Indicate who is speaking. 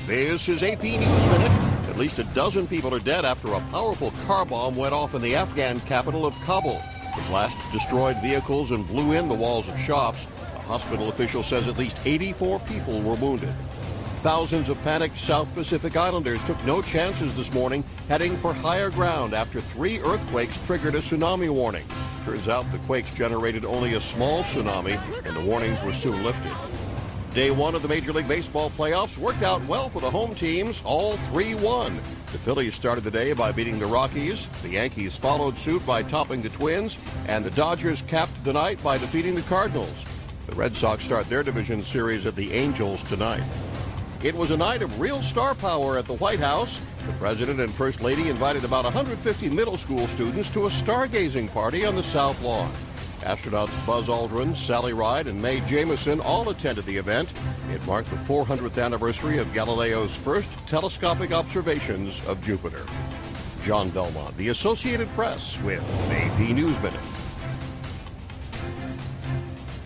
Speaker 1: This is AP News Minute. At least a dozen people are dead after a powerful car bomb went off in the Afghan capital of Kabul. The blast destroyed vehicles and blew in the walls of shops. A hospital official says at least 84 people were wounded. Thousands of panicked South Pacific Islanders took no chances this morning, heading for higher ground after 3 earthquakes triggered a tsunami warning. Turns out the quakes generated only a small tsunami, and the warnings were soon lifted. Day 1 of the Major League Baseball playoffs worked out well for the home teams. All 3 won. The Phillies started the day by beating the Rockies. The Yankees followed suit by topping the Twins. And the Dodgers capped the night by defeating the Cardinals. The Red Sox start their division series at the Angels tonight. It was a night of real star power at the White House. The President and First Lady invited about 150 middle school students to a stargazing party on the South Lawn. Astronauts Buzz Aldrin, Sally Ride, and Mae Jemison all attended the event. It marked the 400th anniversary of Galileo's first telescopic observations of Jupiter. John Belmont, The Associated Press, with AP News Minute.